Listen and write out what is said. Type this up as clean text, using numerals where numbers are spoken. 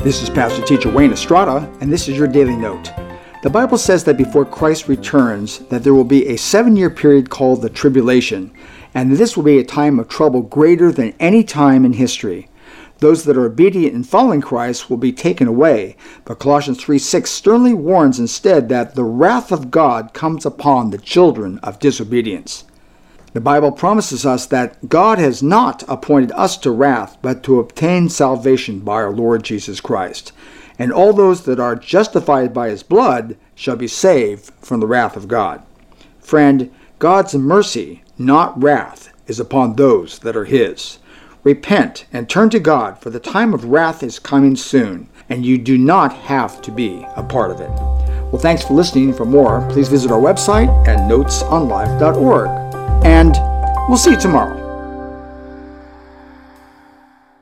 This is Pastor Teacher Wayne Estrada, and this is your Daily Note. The Bible says that before Christ returns, that there will be a 7-year period called the Tribulation, and this will be a time of trouble greater than any time in history. Those that are obedient in following Christ will be taken away, but Colossians 3:6 sternly warns instead that the wrath of God comes upon the children of disobedience. The Bible promises us that God has not appointed us to wrath, but to obtain salvation by our Lord Jesus Christ. And all those that are justified by his blood shall be saved from the wrath of God. Friend, God's mercy, not wrath, is upon those that are his. Repent and turn to God, for the time of wrath is coming soon, and you do not have to be a part of it. Well, thanks for listening. For more, please visit our website at notesonlife.org. And we'll see you tomorrow.